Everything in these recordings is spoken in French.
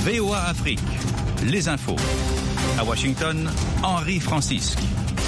VOA Afrique, les infos. À Washington, Henri Francisque.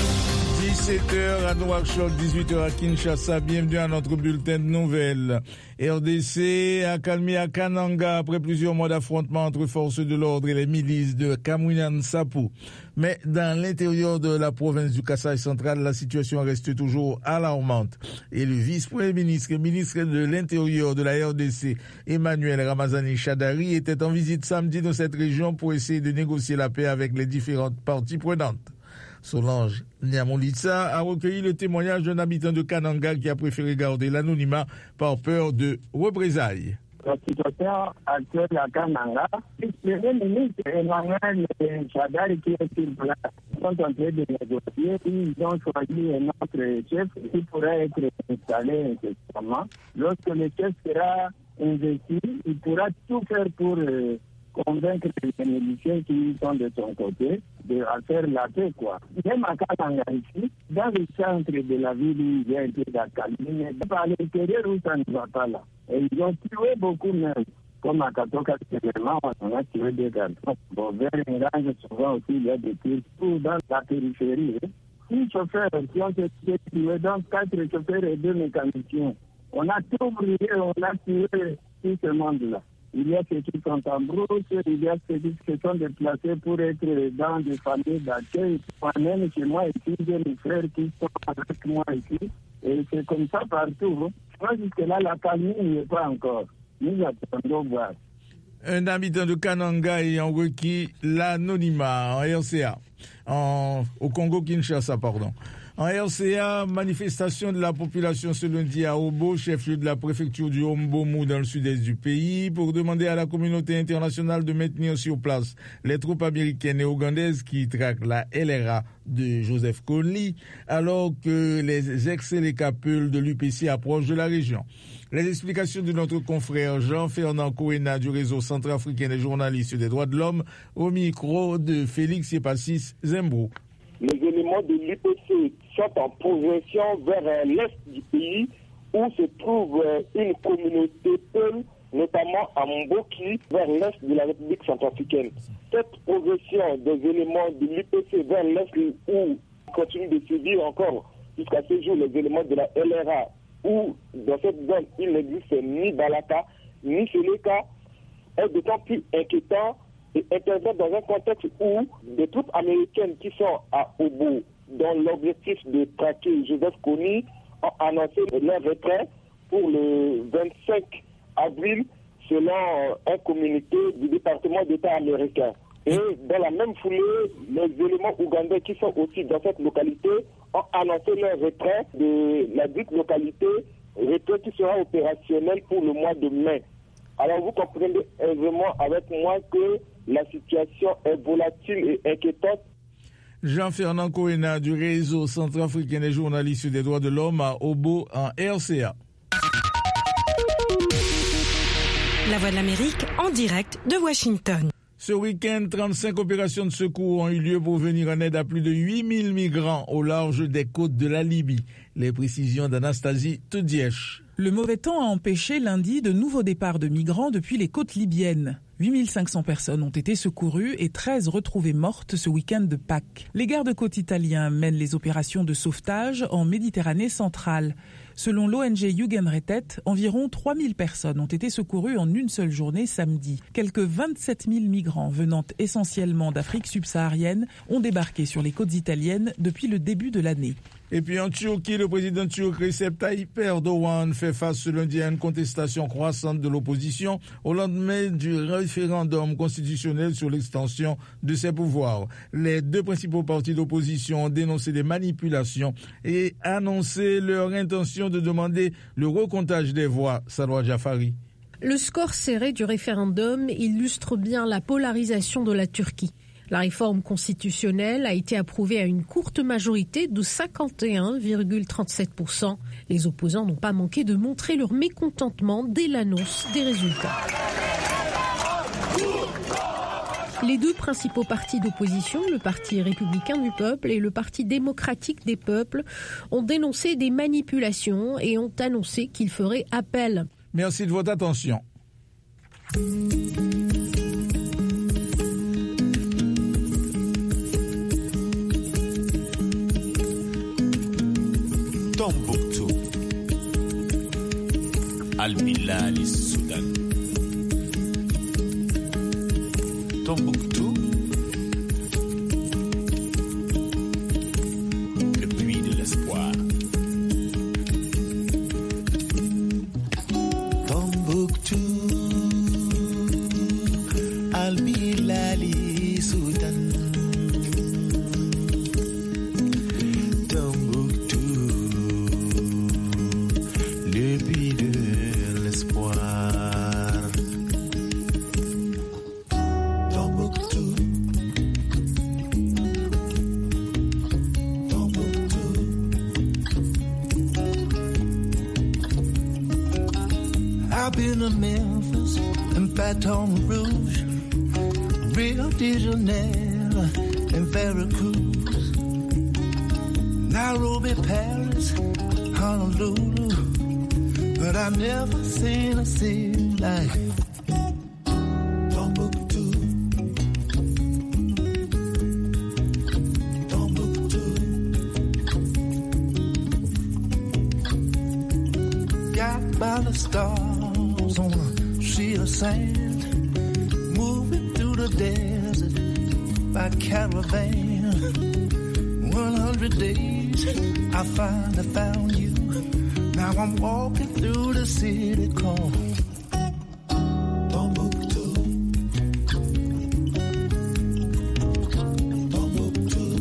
17h à Nouakchott, 18h à Kinshasa. Bienvenue à notre bulletin de nouvelles. RDC a calmé à Kananga après plusieurs mois d'affrontements entre forces de l'ordre et les milices de Kamwina-Nsapu. Mais dans l'intérieur de la province du Kasaï central, la situation reste toujours alarmante. Et le vice-premier ministre et ministre de l'Intérieur de la RDC, Emmanuel Ramazani Chadari, était en visite samedi dans cette région pour essayer de négocier la paix avec les différentes parties prenantes. Solange Niamolitsa a recueilli le témoignage d'un habitant de Kananga qui a préféré garder l'anonymat par peur de représailles. La situation actuelle à Kananga, le premier ministre Emmanuel Chadari qui est sur place sont en train de négocier. Ils ont choisi un autre chef qui pourrait être installé incessamment. Lorsque le chef sera investi, il pourra tout faire pour convaincre les miliciens qui sont de son côté de faire la paix, quoi. Même à Kananga ici, dans le centre de la ville où il y a un peu d'acalmie, mais à l'intérieur où ça ne va pas là. Et ils ont tué beaucoup même. Comme à Katoka, on a tué des garçons. Bon, vers Ngange, souvent aussi, il y a des tirs tout dans la périphérie. 6 chauffeurs qui ont été tués, donc 4 chauffeurs et 2 mécaniciens. On a tout brûlé, on a tué tout ce monde-là. Il y a ceux qui sont en brousse, il y a ceux qui se sont déplacés pour être dans des familles d'accueil. Moi-même, chez moi ici, j'ai mes frères qui sont avec moi ici. Et c'est comme ça partout. Moi, jusque-là, la famille n'est pas encore. Nous attendons voir. Un habitant de Kananga ayant requis l'anonymat en RCA, au Congo-Kinshasa, pardon. En RCA, manifestation de la population ce lundi à Obo, chef-lieu de la préfecture du Hombomu dans le sud-est du pays, pour demander à la communauté internationale de maintenir sur place les troupes américaines et ougandaises qui traquent la LRA de Joseph Kony, alors que les ex-Sélécapules de l'UPC approchent de la région. Les explications de notre confrère Jean-Fernand Kouena du réseau centrafricain des journalistes des droits de l'homme au micro de Félix Yepassis Zembrou. Les éléments de l'UPC sont en progression vers l'est du pays où se trouve une communauté peul, notamment à Mboki, vers l'est de la République centrafricaine. Cette progression des éléments de l'UPC vers l'est où continue de sévir encore jusqu'à ce jour les éléments de la LRA, où dans cette zone il n'existe ni Balaka ni Séléka, est d'autant plus inquiétant et intervient dans un contexte où des troupes américaines qui sont à Obo, dont l'objectif de traquer Joseph Kony, ont annoncé leur retrait pour le 25 avril selon un communiqué du département d'État américain. Et dans la même foulée, les éléments ougandais qui sont aussi dans cette localité ont annoncé leur retrait de la dite localité, retrait qui sera opérationnel pour le mois de mai. Alors vous comprenez aisément avec moi que la situation est volatile et inquiétante. Jean-Fernand Kouena du réseau centrafricain des journalistes des droits de l'homme à Obo en RCA. La Voix de l'Amérique en direct de Washington. Ce week-end, 35 opérations de secours ont eu lieu pour venir en aide à plus de 8000 migrants au large des côtes de la Libye. Les précisions d'Anastasie Tedièche. Le mauvais temps a empêché lundi de nouveaux départs de migrants depuis les côtes libyennes. 8500 personnes ont été secourues et 13 retrouvées mortes ce week-end de Pâques. Les gardes-côtes italiens mènent les opérations de sauvetage en Méditerranée centrale. Selon l'ONG Jugendrettet, environ 3000 personnes ont été secourues en une seule journée samedi. Quelques 27 000 migrants venant essentiellement d'Afrique subsaharienne ont débarqué sur les côtes italiennes depuis le début de l'année. Et puis en Turquie, le président turc Recep Tayyip Erdogan fait face ce lundi à une contestation croissante de l'opposition au lendemain du référendum constitutionnel sur l'extension de ses pouvoirs. Les deux principaux partis d'opposition ont dénoncé des manipulations et annoncé leur intention de demander le recomptage des voix. Salwa Jafari. Le score serré du référendum illustre bien la polarisation de la Turquie. La réforme constitutionnelle a été approuvée à une courte majorité de 51,37%. Les opposants n'ont pas manqué de montrer leur mécontentement dès l'annonce des résultats. Les deux principaux partis d'opposition, le Parti républicain du peuple et le Parti démocratique des peuples, ont dénoncé des manipulations et ont annoncé qu'ils feraient appel. Merci de votre attention. Tombouctou, Al-Bilal et Soudan. Tombouctou, le puits de l'espoir. Tombouctou, Al-Bilal et Soudan. Memphis and Baton Rouge, Rio de Janeiro and Veracruz, Nairobi, Paris, Honolulu, but I never seen a city like Tombouctou. Tombouctou. Got by the stars on a sheet of sand, moving through the desert by caravan. 100 days I finally found you. Now I'm walking through the city called Tombouctou. Tombouctou.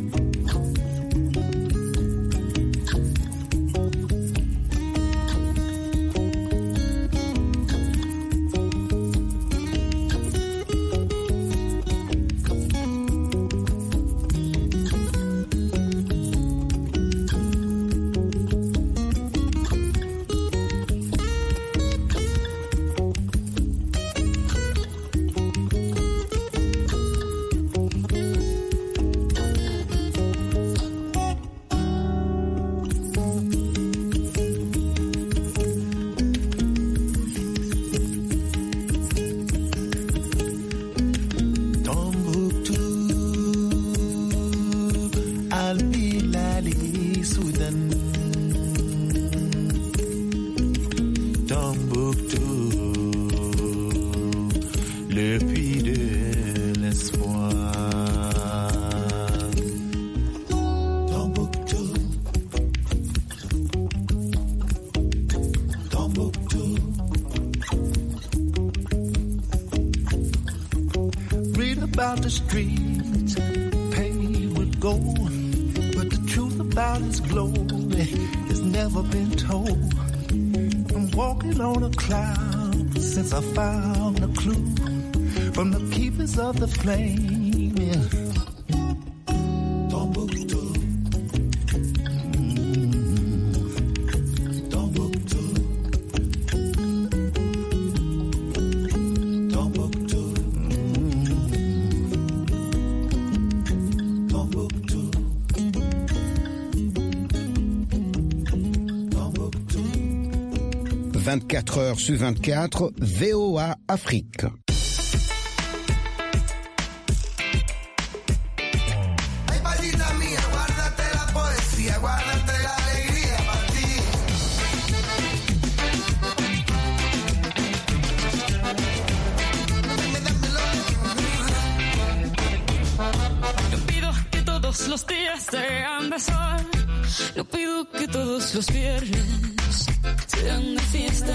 About the streets paved with gold, but the truth about his glory has never been told. I'm walking on a cloud since I found a clue from the keepers of the flame. Yeah. Tombouctou. Tombouctou. Tombouctou. 24 heures sur 24, VOA Afrique. Los días sean de sol, yo pido que todos los viernes sean de fiesta.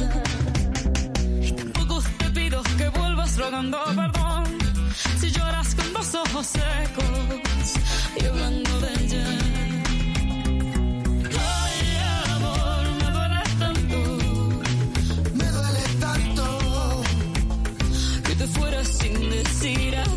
Y tampoco te pido que vuelvas rogando perdón si lloras con los ojos secos y hablando de ella. Ay, amor, me duele tanto que te fueras sin decir adiós.